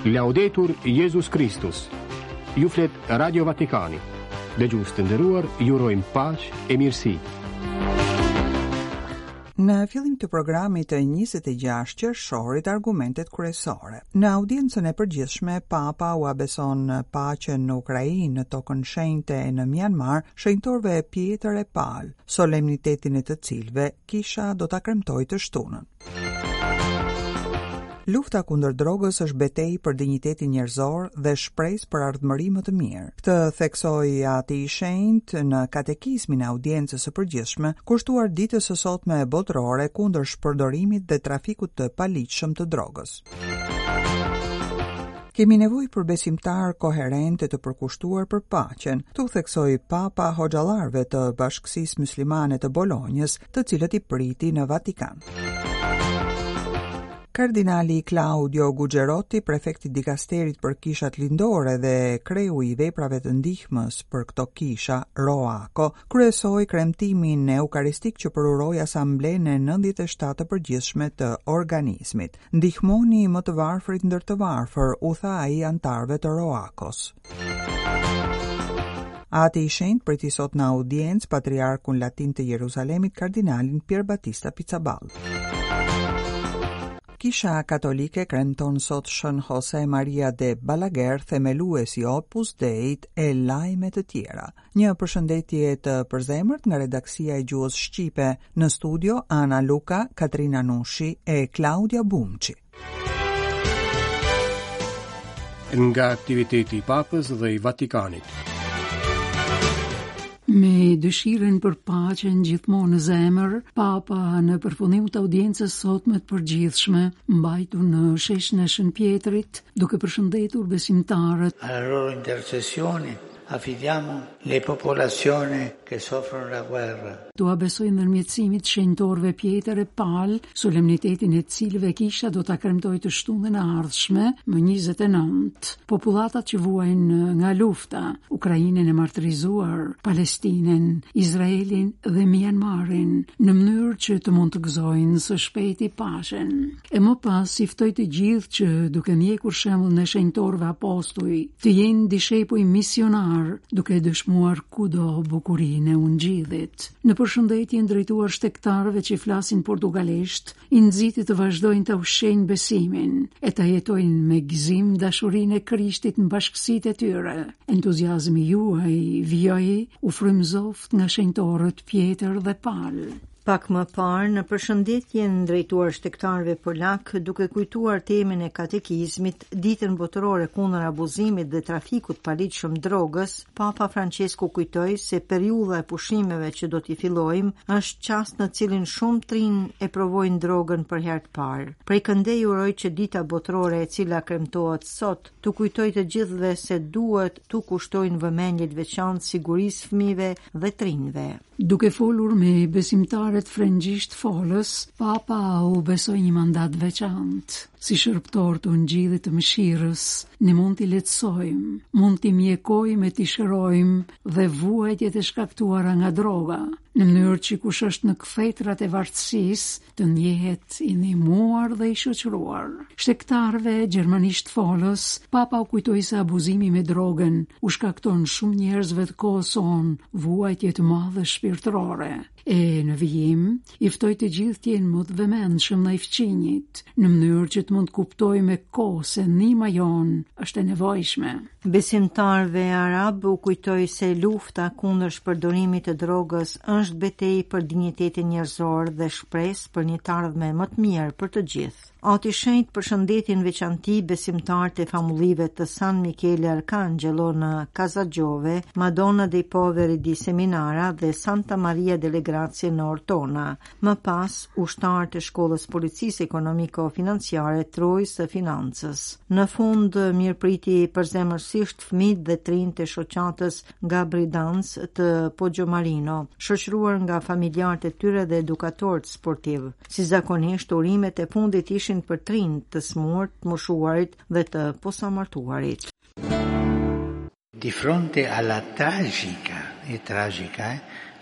Laudetur Jesus Christus. Ju flet Radio Vatikani. Dhe gjusë të nderuar, ju urojmë paqë e mirësi. Në fillim të programit të 26 qershorit argumentet kryesore. Në audiencën e përgjithshme, Papa u abeson paqen në Ukrainë, në tokën shenjte e në Myanmar, shenjtorëve pjetër e palë, solemnitetin e të cilëve kisha do ta kremtojë të shtunën. Lufta kundër drogës është betejë për dinjitetin njerëzor dhe shpresë për ardhmëri më të mirë. Këtë theksoi Ati i Shenjtë në katekizmin e audiencës së përgjithshme, kushtuar ditës së sotme botërore kundër shpërdorimit dhe trafikut të paligjshëm të drogës. Kemi nevojë për besimtar koherent e të përkushtuar për paqen, tu theksoi Papa hoxhallarëve të Bashkësisë Myslimane të Bolonjës, të cilët i priti në Vatikan. Kardinali Claudio Gugerotti, prefekti dikasterit për kishat lindore dhe kreu i veprave të ndihmës për këto kisha, ROACO, kryesoi kremtimin eukaristik që përuroi asamblenë e 97 të përgjithshme të organizmit. Ndihmoni më të varfrit ndër të varfër, u tha ai antarëve të ROACOs. Ati i Shenjtë priti sot në audiencë patriarkun latin të Jeruzalemit, kardinalin Pier Battista Pizzaball. Kisha katolike kremton sot Shën Jose Maria de Balaguer, themeluesi Opus Dei e lajme të tjera. Një përshëndetje të përzemërt nga redaksia e gjuhës shqipe, në studio Ana Luka, Katrina Nushi e Claudia Bumçi. Nga aktiviteti i Papës dhe i Vatikanit. Me dëshirën për paqen gjithmonë në zemër, Papa në përfundim të audiencës sotme të përgjithshme, mbajtur në sheshin e Shën Pjetrit, duke përshëndetur besimtarët. Alla loro intercessione affidiamo le popolazioni che soffrono la guerra. Tu abesoj ndërmjetësimit shenjtorëve pjetër e palë, solemnitetin e cilëve kisha do ta kremtojë të shtunën e ardhshme, më 29. Populatat që vuajnë nga lufta, Ukrainën e martërizuar, Palestinën, Izraelin dhe Myanmarin, në mënyrë që të mund të gëzojnë së shpejti paqen. E më pas i ftoi të gjithë që duke ndjekur shembullin e shenjtorëve apostuj, të jenë dishepuj misionar, duke dëshmuar kudo bukurinë e ungjillit. Në përshëndetjen drejtuar shtektarëve që flasin portugalisht, i nxiti të vazhdojnë të ushqejnë besimin e të jetojnë me gëzim dashurinë e Krishtit në bashkësitë e tyre. Entuziazmi juaj vijoi u frymëzoft nga shenjtorët pjetër dhe palë. Pak më parë, në përshëndetjen drejtuar shtektarëve polak, duke kujtuar temën e katekizmit, ditën botërore kundër abuzimit dhe trafikut paligjshëm drogës, Papa Francesku kujtoi se periudha e pushimeve që do t'i fillojmë është çast në cilin shumë trinë e provojnë drogën për herë të parë. Prej këndej uroj që dita botërore e cila kremtohet sot, t'u kujtoj të gjithëve se duhet t'u kushtojnë vëmendje të veçantë sigurisë fëmijëve dhe trinjve. Duke folur me besimtarët frëngjisht folës, Papa u besoi një mandat veçantë. Si shërptor të ungjillit të mëshirës, ne mund t'i lehtësojmë, mund t'i mjekojmë e t'i shërojmë dhe vuajtjet e shkaktuara nga droga, në mënyrë që kush është në kthejtrat e vartësisë të ndjehet i ndihmuar dhe i shoqëruar. Shtektarëve gjermanisht folës, Papa u kujtoi se abuzimi me drogën u shkakton shumë njerëzve të kohës sonë vuajtje të madhe shpirtërore. E në vijim, i ftoi të gjithë të jenë më të vëmendshëm ndaj fqinjit, në mënyrë që të mund të kuptojë me kohë se ndihma jonë është e nevojshme. Besimtarëve arab u kujtoi se lufta kundër shpërdorimit të drogës është betejë për dinjitetin njerëzor dhe shpresë për një të ardhme më të mirë për të gjithë. Ati i Shenjtë përshëndetjen veçanti besimtarët e famullive të San Michele Arcangelo në Casagiove, Madonna dei Poveri di Seminara dhe Santa Maria delle Grazie në Ortona. Më pas, ushtarët e shkollës policisë ekonomiko-financiare Trojës së Financës. Në fund, mirëpriti përzemërsisht fëmijët dhe trinjtë e shoqatës nga Bridanç të Poggiomarino, shoqëruar nga familjarët e tyre dhe edukatorët sportiv. Si zakonisht, urimet e fundit ishin për trinjtë të smurt, të moshuarit dhe të posamartuarit. Di fronte alla tragica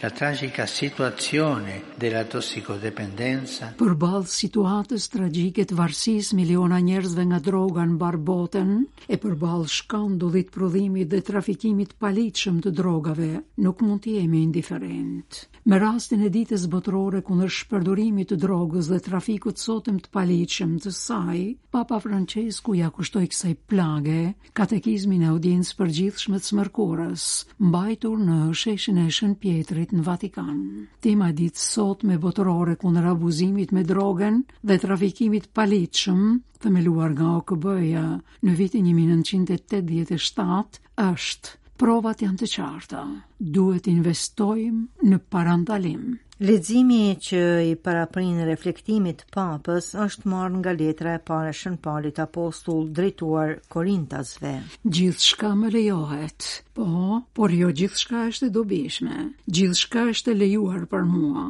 la tragica situazione della tossicodipendenza. Përballë situatës tragjike të varësisë miliona njerëzve nga droga në mbar botën e përballë shkandullit, prodhimit dhe trafikimit paligjshëm të drogave, nuk mund të jemi indiferent. Me rastin e ditës botërore kundër shpërdorimit të drogës dhe trafikut sotëm të paligjshëm të saj, Papa Francesku ja kushtoi kësaj plage katekizmin e audiencës përgjithshme të smërkurës, mbajtur në sheshin e Shën Pjetrit në Vatikan. Tema e ditës sotme botërore kundër abuzimit me drogën dhe trafikimit paligjshëm, themeluar nga OKB-ja në vitin 1987, është: provat janë të qarta. Duhet investojmë në parandalim. Leximi që i paraprin reflektimit të Papës është marrë nga letra e parë e Shën Paulit Apostull drejtuar Korintasve. Gjithçka më lejohet, por jo gjithçka është e dobishme. Gjithçka është e lejuar për mua.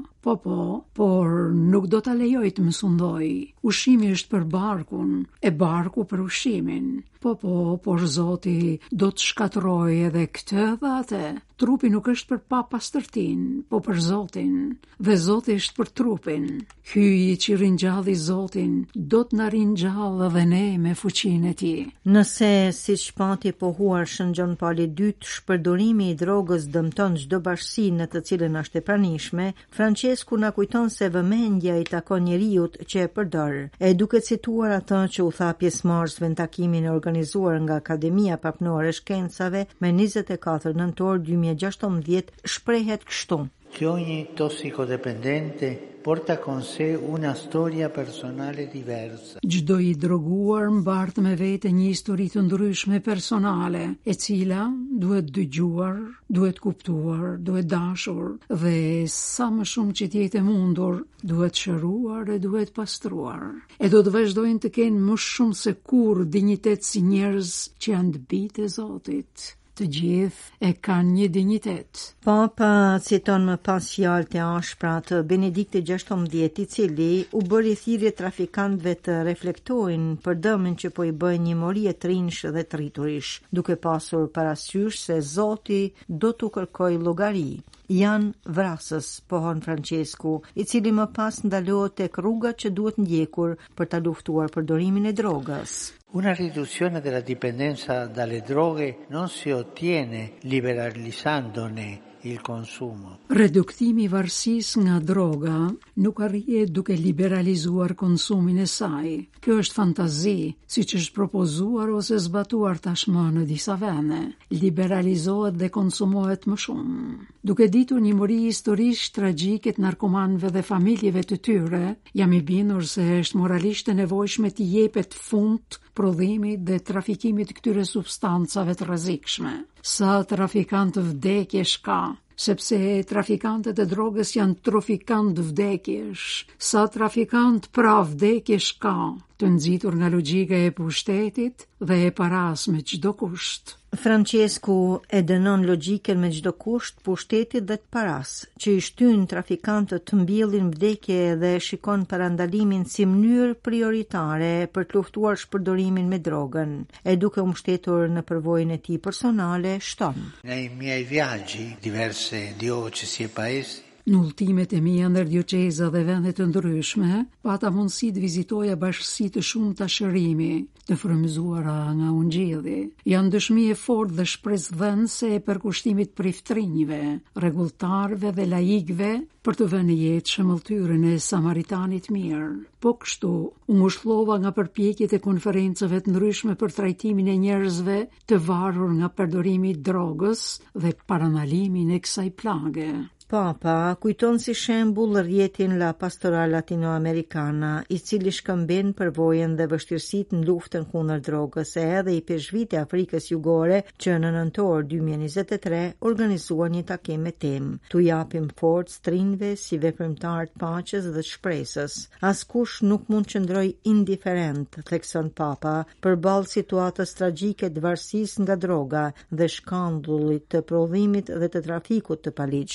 Por nuk do ta lejoj të më sundoj. Ushqimi është për barkun, e barku për ushqimin. Por Zoti do të shkatërrojë edhe këtë dhe atë. Trupi nuk është për papastërtin, po për Zotin, dhe Zoti është për trupin. Hyji që rinjalli Zotin, do të na ringjallë dhe ne me fuqinë e tij. Nëse, siç pati pohuar Shën Gjon Pauli II, shpërdorimi i drogës dëmton çdo bashkësi në të cilën është e pranishme, Francesku na kujton se vëmendja i takon njeriut që e përdor. E duke cituar atë që u tha pjesëmarrësve në takimin e organizuar nga Akademia Papnore e Shkencave me 24 nëntor 2016, shprehet kështu: Che ogni tossicodipendente porta con sé una storia personale diversa. Çdo i droguar mbart me vete një histori të ndryshme personale, e cila duhet dëgjuar, duhet kuptuar, duhet dashur dhe sa më shumë që të jetë e mundur, duhet shëruar e duhet pastruar. E do të vazhdojnë të kenë më shumë se kur dinjitet si njerëz që janë të bijtë e Zotit. Të gjithë e kanë një dinjitet. Papa citon më pas fjalët e ashpra të Benedikti XVI, i cili u bëri thirrje trafikantëve të reflektojnë për dëmin që po i bëjnë një mori e trinjsh dhe triturish, duke pasur parasysh se Zoti do t'u kërkojë llogari. Janë vrasës, pohon Francesku, i cili më pas ndalohet tek rruga që duhet ndjekur për ta luftuar përdorimin e drogës. Una riduzione della dipendenza dalle droghe non si ottiene liberalizzandone il consumo. Reduktimi i varësisë nga droga nuk arrihet duke liberalizuar konsumin e saj. Kjo është fantazi, siç është propozuar ose zbatuar tashmë në disa vende. Liberalizohet dhe konsumohet më shumë. Duke ditur një mori historisht tragjike të narkomanëve dhe familjeve të tyre, jam i bindur se është moralisht e nevojshme të jepet fund prodhimit dhe trafikimit të këtyre substancave të rrezikshme. Sa trafikantë vdekjesh ka, sepse trafikantët e drogës janë trafikantë vdekjesh. Sa trafikant pra vdekjesh ka, të nxitur nga logjika e pushtetit dhe e paras me çdo kusht. Francesku e dënon logjikën me çdo kusht, pushtetit dhe të paras, që i shtyn trafikantët të mbjellin vdekje dhe shikon parandalimin si mënyrë prioritare për të luftuar shpërdorimin me drogën, e duke u mbështetur në përvojën e tij personale, shton: Nei miei viaggi diverse diocesi e paesi. Në udhëtimet e mia ndër dioqeza dhe vende të ndryshme, pata mundësi të vizitoja bashkësi të shumta shërimi, të frymëzuara nga ungjilli. Janë dëshmi e fortë dhe shpresdhënëse e përkushtimit priftrinjve, rregulltarëve dhe laikëve për të vënë jetë shëmbulltyrën e Samaritanit mirë. Po kështu, u ngushëllova nga përpjekjet e konferencave të ndryshme për trajtimin e njerëzve të varur nga përdorimi i drogës dhe paranalimin e kësaj plage. Papa kujton si shembull rrjetin La Pastoral Latinoamericana, i cili shkëmben përvojën dhe vështirësitë në luftën kundër drogës, e edhe i peshvit e Afrikës Jugore, që në nëntor 2023 organizua një takim me temë: "Tu japim forcë trinjve si veprimtar të paqes dhe të shpresës." Askush nuk mund qëndroj indiferent, thekson Papa, përballë situatës tragjike të varësisë nga droga dhe shkandullit të prodhimit dhe të trafikut të paligjshëm.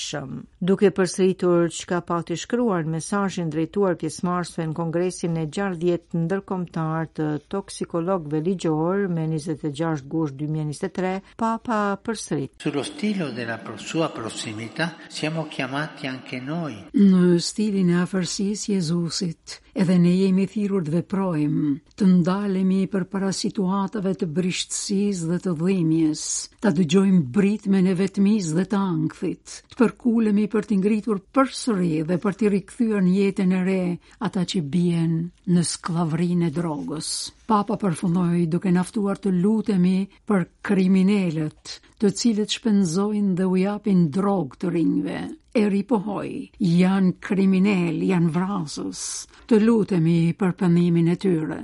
Duke përsëritur çka pati shkruar në mesazhin drejtuar pjesëmarrësve në Kongresin e 60 ndërkombëtar të toksikologëve ligjor me 26 gusht 2023, Papa përsërit. Sullo stilo della sua prossimità siamo chiamati anche noi. Në stilin e afërsisë Jezusit, edhe ne jemi thirrur të veprojmë, të ndalemi përpara situatave të brishtësisë dhe të dhimbjes, ta dëgjojmë britmen e vetmisë dhe të ankthit, të përkulemi për t'i ngritur përsëri dhe për t'i rikthyer në jetën e re ata që bien në skllavrinë e drogës. Papa përfundoi duke na ftuar të lutemi për kriminalët, të cilët shpenzojnë dhe u japin drogë të rinjve. E ripohoj, janë kriminal, janë vrasës. Të lutemi për pendimin e tyre.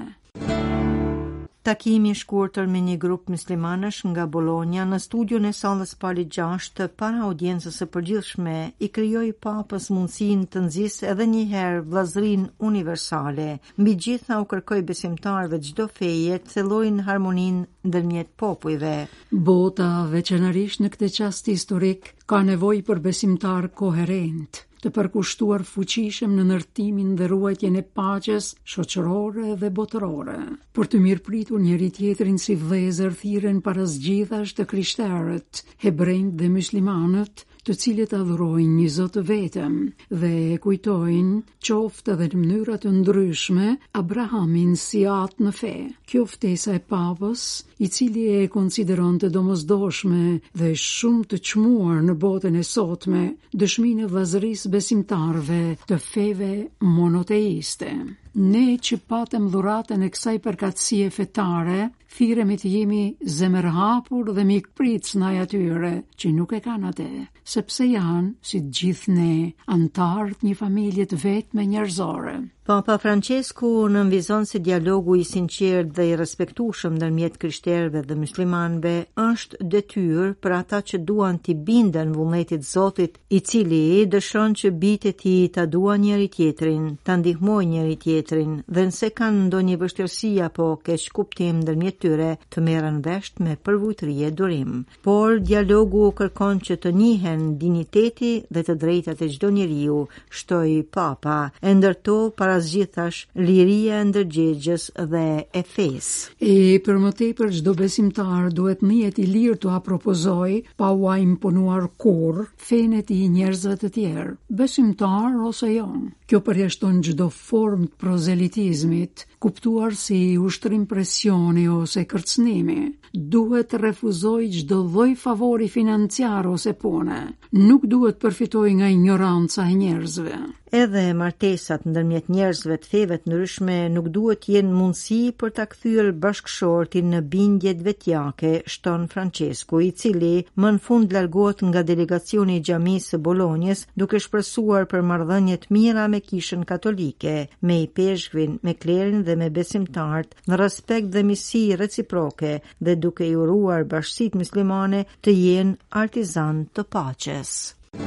Takimi shkurtër me një grup muslimanësh nga Bologna në studion e sallës Pali 6 para audiencës së përgjithshme i krijoi Papës mundësinë të nxjisë edhe një herë vllazërinë universale. Mbi gjitha u kërkoi besimtarëve çdo feje të thellojnë harmoninë ndërmjet popujve. Bota, veçanërisht në këtë çast historik, ka nevojë për besimtar koherent, të përkushtuar fuqishëm në ndërtimin dhe ruajtjen e paqes shoqërore dhe botërore. Për të mirëpritur njëri tjetrin si vëllezër thirren para zgjidhash të krishterët, hebrejt dhe muslimanët, të cilët adhurojnë një Zot të vetëm dhe e kujtojnë, qoftë edhe në mënyra të ndryshme, Abrahamin si atë në fe. Kjo ftesa e Papës, i cili e konsideron të domosdoshme dhe shumë të çmuar në botën e sotme, dëshminë e vllazërisë besimtarëve të feve monoteiste. Ne që patëm dhuratën e kësaj përkatësie fetare, thirremi të jemi zemërhapur dhe mikpritës ndaj atyre që nuk e kanë atë, sepse janë, si të gjithë ne, antarë të një familje të vetme njerëzore. Papa Francesku nënvizon se dialogu i sinqert dhe i respektueshëm ndërmjet krishterëve dhe muslimanëve është detyrë për ata që duan t'i binden vullnetit Zotit, i cili dëshon që bijtë e tij ta duan njëri tjetrin, ta ndihmojnë njëri tjetrin dhe nëse kanë ndonjë vështirësi apo keq kuptim ndërmjet tyre të merren vesh me përvujtëri e durim. Por dialogu kërkon që të njihen dinjiteti dhe të drejtat e çdo njeriu, shtoi Papa, e ndërto para zgjithash liria e ndërgjegjës dhe e fesë. E për më tepër çdo besimtar duhet në jetë i lirë të apropozoj pa u imponuar kurrë fenë e tij njerëzve të tjerë, besimtar ose jo. Kjo përjashton çdo formë të prozelitizmit, kuptuar si ushtrim presioni ose kërcënimi. Duhet të refuzoj çdo lloj favori financiar ose pune. Nuk duhet përfitoj nga ignoranca e njerëzve. Edhe martesat ndërmjet njerëzve të feve të ndryshme nuk duhet jenë mundësi për ta kthyer bashkëshortin në bindje vetjake, shton Francesku, i cili më në fund largohet nga delegacioni i xhamisë së Bolonjës, duke shpresuar për marrëdhënie të mira me Kishën Katolike, me i peshkvin, me klerin dhe me besimtarët, në respekt dhe misi reciproke dhe duke i uruar bashkësitë muslimane të jenë artizan të paqes.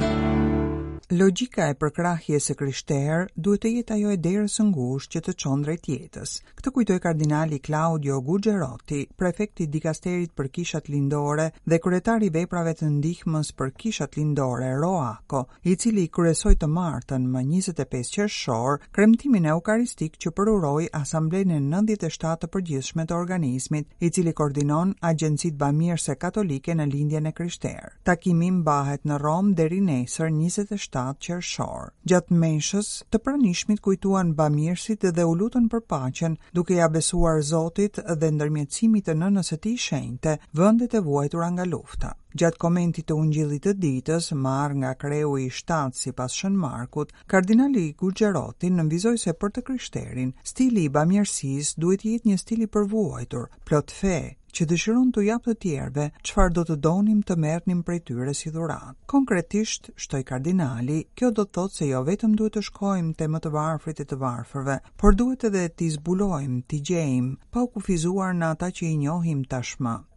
Logjika e përkrahjes së krishterë duhet të jetë ajo e derës së ngushtë që të çon drejt jetës. Këtë kujtoi kardinali Claudio Gugerotti, prefekti i dikasterit për kishat lindore dhe kryetari i veprave të ndihmës për kishat lindore ROACO, i cili kryesoi të martën më 25 qershor kremtimin eukaristik që përuroi Asamblenë e 97 të përgjithshme të organizmit, i cili koordinon agjencitë bamirëse katolike në lindjen e krishterë. Takimi mbahet në Rom deri nesër 27 qershor. Gjatë meshës, të pranishmit kujtuan bamirësit dhe u lutën për paqen, duke ja besuar Zotit dhe ndërmjetësimit të nënës së tij shenjte vendet e vuajtura nga lufta. Gjatë komentit të ungjillit të ditës, marrë nga kreu i 7 sipas Shën Markut, kardinali Gugerotti nënvizoi se për të krishterin, stili i bamirësisë duhet të jetë një stil i përvuajtur, plot fe, që dëshiron të jap të tjerëve çfarë do të donim të merrnim prej tyre si dhuratë. Konkretisht, shtoi kardinali, kjo do të thotë se jo vetëm duhet të shkojmë te më të varfrit e të varfërve, por duhet edhe t'i zbulojmë, t'i gjejmë, pa u kufizuar në ata që i njohim tashmë.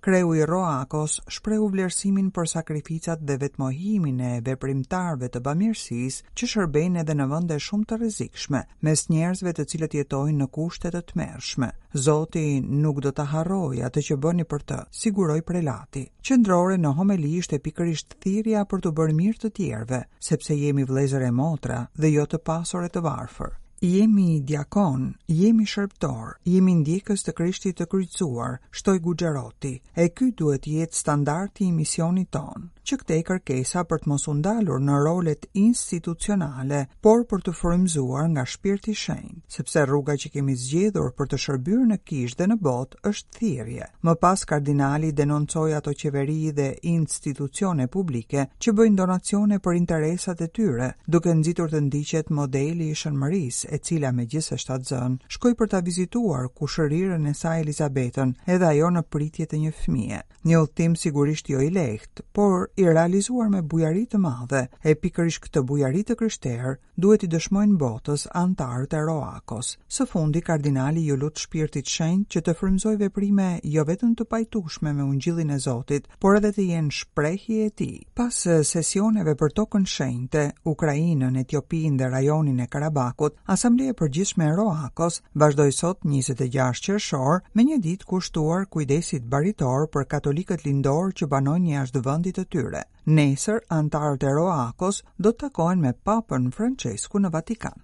kreu i Roakos shprehu vlerësimin për sakrificat dhe vetmohimin e veprimtarëve të bamirësisë që shërbejnë edhe në vende shumë të rrezikshme, mes njerëzve të cilët jetojnë në kushte të tmerrshme. Zoti nuk do ta harrojë atë që bëni për të, siguroi prelati. Qendrore në homili ishte pikërisht thirrja për të bërë mirë të tjerëve, sepse jemi vëllezër e motra dhe jo të pasur e të varfër. Jemi diakon, jemi shërbëtor, jemi ndjekës të Krishtit të kryqëzuar, shtoi Guxheroti, e ky duhet jetë standardi i misionit ton, që këtej kërkesa për të mos u ndalur në rolet institucionale, por për të frymëzuar nga Shpirti i Shenjtë, sepse rruga që kemi zgjedhur për të shërbyer në kishë dhe në botë është thirrje. Më pas kardinali denoncoi ato qeveri dhe institucione publike që bëjnë donacione për interesat e tyre, duke nxitur të ndiqet modeli i shënmërisë, e cila megjithëse shtatzën, shkoi për ta vizituar kushërirën e saj Elizabetën, edhe ajo në pritje të një fëmie. Një udhtim sigurisht jo i lehtë, por i realizuar me bujari të madhe, e pikërisht këtë bujari të krishterë duhet i dëshmojnë botës antarët e Roakos. Së fundi kardinali ju lut Shpirtit Shenjtë që të frymëzojë veprime jo vetëm të pajtueshme me ungjillin e Zotit, por edhe të jenë shprehje e tij. Pas sesioneve për tokën shenjte, Ukrainën, Etiopinë dhe rajonin e Karabakut, Asambleja Përgjithshme e Roakos vazhdoi sot 26 qershor me një ditë kushtuar kujdesit baritor për katolikët lindor që banojnë jashtë vendit të tyre. Nesër, antarët e Roakos do të takohen me Papën Francesku në Vatikan.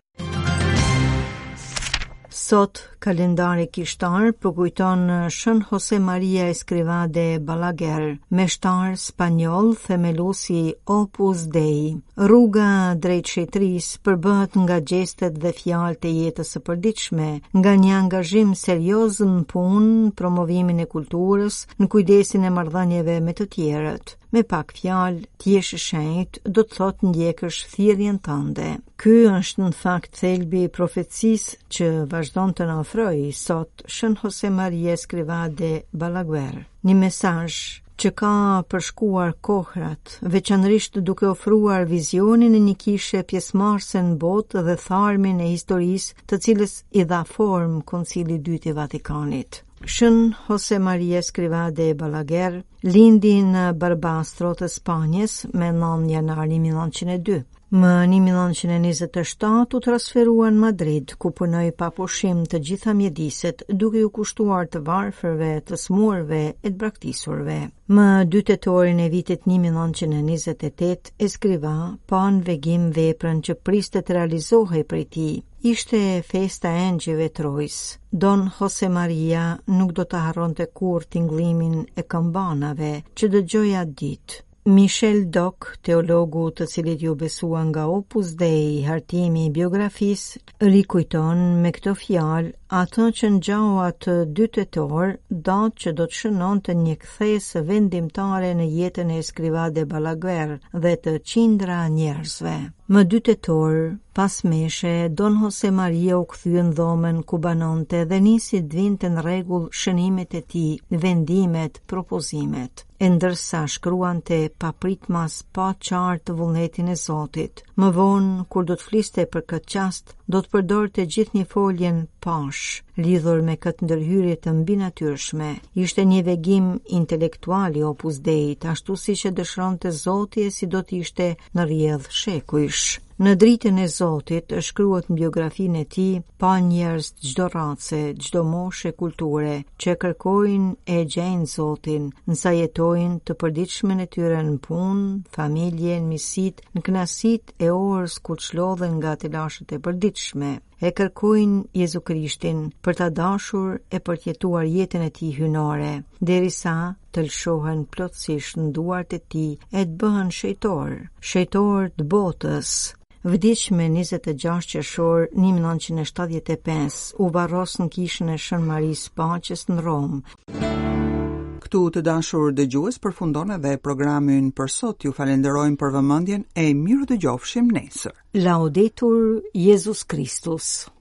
Sot, kalendari kishtar përkujton Shën Jose Maria Escrivá de Balaguer, meshtar spanjoll themeluesi Opus Dei. Rruga drejt shetërisë përbëhet nga gjestet dhe fjalët e jetës së përditshme, nga një angazhim serioz në punë, promovimin e kulturës, në kujdesin e marrëdhënieve me të tjerët. Me pak fjalë, ti je i shenjtë, do të thotë ndjekësh thirrjen tënde. Ky është në fakt thelbi i profecisë që vazhdon të na ofrojë sot Shën Jose Maria Escrivá de Balaguer. Një mesazh që ka përshkuar kohrat, veçanërisht duke ofruar vizionin e një kishe pjesëmarrëse në botë dhe tharmin e historisë, të cilës i dha formë Koncili i Dytë i Vatikanit. Shën Jose Maria Escrivá de Balaguer lindi në Barbastro të Spanjës me 9 janar 1902. Më 1927 u transferua në Madrid, ku punoi pa pushim të gjitha mjediset, duke u kushtuar të varfërve, të smurve e të braktisurve. Më 2 tetorin e vitit 1928, Escrivá pa në vegim veprën që priste të realizohej prej tij. Ishte festa e engjëve trojës. Don Jose Maria nuk do të harronte kurrë tingëllimin e këmbanave që dëgjoi atë ditë. Michel Doc, teologu të cilit ju besua nga Opus Dei, hartimi i biografisë, rikujton me këto fjalë atë që ngjau atë 2 tetor, datë që do të shënonte një kthesë vendimtare në jetën e Escrivá de Balaguer dhe të qindra njerëzve. Më 2 tetor, pas meshe, Don Jose Maria u kthye në dhomën ku banonte dhe nisi të vinte në rregull shënimet e tij, vendimet, propozimet. E ndërsa shkruante papritmas pa qartë vullnetin e Zotit. Më vonë, kur do të fliste për këtë qast, do të përdorte gjithë një foljen pash, lidhur me këtë ndërhyrje të mbinatyrshme. Ishte një vegim intelektual i Opus Dei, ashtu siç e dëshironte Zoti e si do të ishte në rrjedh shekujsh. Në dritën e Zotit shkruhet në biografinë e tij pa njerëz çdo race, çdo moshe kulture që kërkojnë e gjejnë Zotin, nësa jetojnë të përditshmen e tyre në punë, familje, në misit, në kënaqësitë e orës ku çlodhen nga telashët e përditshme. E kërkojnë Jezu Krishtin për ta dashur e për të jetuar jetën e tij hynore, derisa të lëshohen plotësisht në duart e tij e të bëhen shejtor të botës. Vdiq me 26 qershor 1975, u varros në kishën e Shën Marisë Paqes në Rom. Këtu të dashur dëgjues përfundon edhe programin për sot. Ju falenderojmë për vëmendjen e miru dëgjofshim nesër. Laudetur Jesus Christus.